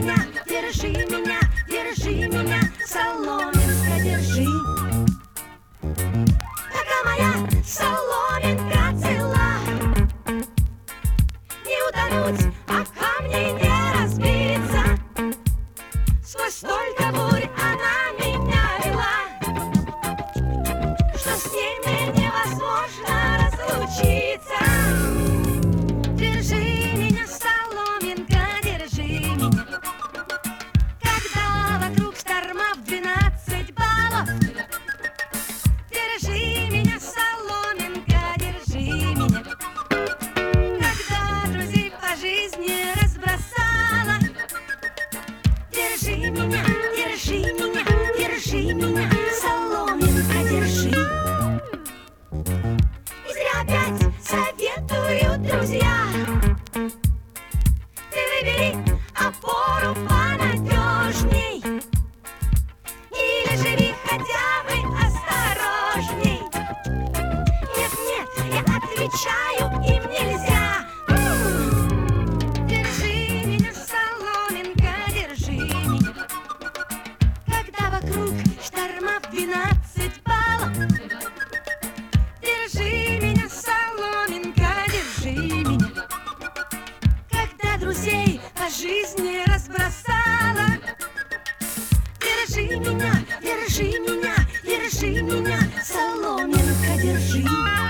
держи меня, соломинка, держи. Пока моя соломинка цела, не утонуть, а камни не разбиться. Сквозь столько бурь она меня вела, что с ней мне невозможно разлучиться. Держи меня, соломинка, держи меня, когда вокруг шторма в 12 баллов. Держи меня, соломинка, держи меня, когда друзей по жизни разбросала. Держи меня, соломинка, держи. И зря опять советуют друзья: ты выбери опору понадежней, или живи хотя бы осторожней. Нет, я отвечаю, им нельзя. Держи меня, соломинка, держи меня, когда вокруг шторма в 12 баллов. Держи меня, соломинка, держи меня, когда друзей по жизни разбросала. Держи меня, соломинка, держи.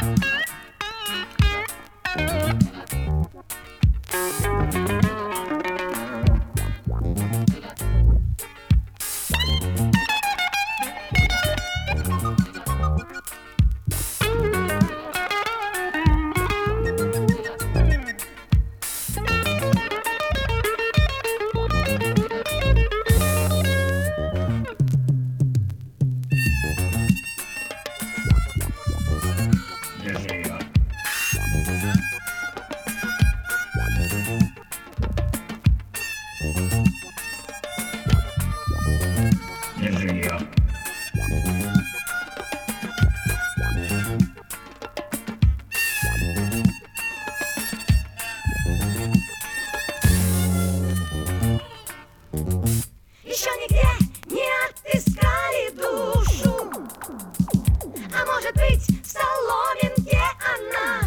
Еще нигде не отыскали душу, а может быть, в соломинке она.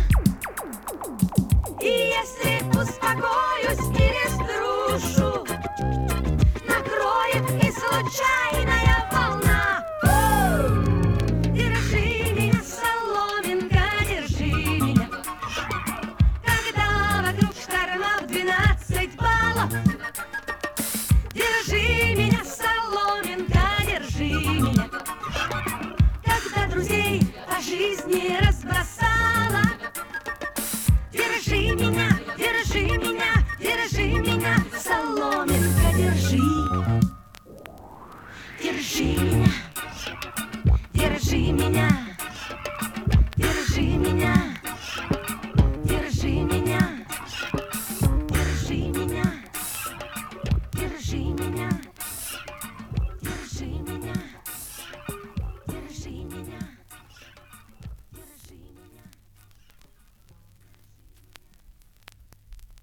И если успокоюсь или стружу, накроет и случайная волна. Держи меня, соломинка, держи меня, когда вокруг шторма в 12 баллов. Держи меня, соломинка, держи меня, когда друзей по жизни разбросала. Держи меня, соломинка, держи.